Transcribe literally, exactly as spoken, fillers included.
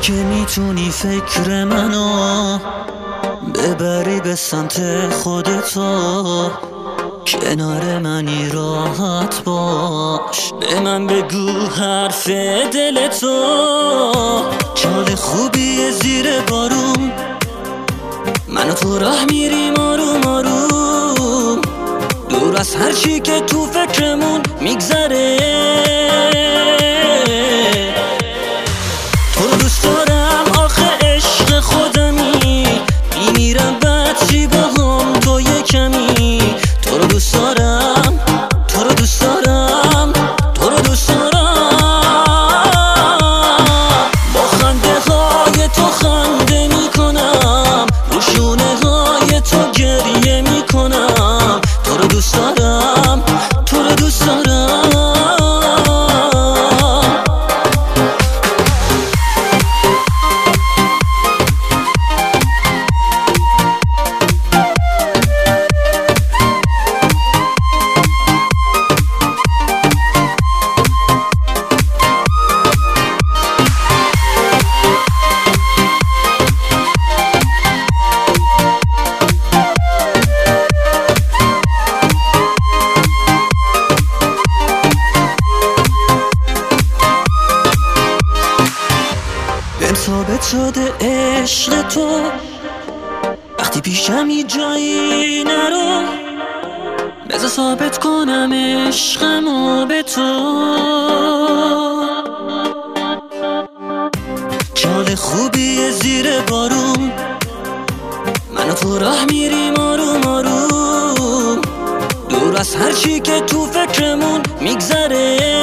که میتونی فکر منو ببری به سمت خودتو، کنار منی راحت باش، به من بگو حرف دلتو. چال خوبیه زیر بارون، من و تو راه میریم آروم آروم، دور از هر چی که تو فکرمون میگذره. تو رو دوست دارم آخه عشق خودمی، میمیرم بعد چی با هم تو یه کمی. تو رو دوست دارم، تو رو دوست دارم، تو رو دوست دارم. با خنده های تو خنده میکنم، رو شونه های تو گریه میکنم. تو رو دوست دارم، تو رو دوست دارم. بهم ثابت شده عشق تو، وقتی پیشم یه جایی نرو، بذار ثابت کنم عشقمو به تو. چال خوبیه زیر بارون، من و تو راه میریم آروم آروم، دور از هر چی که تو فکرمون میگذره.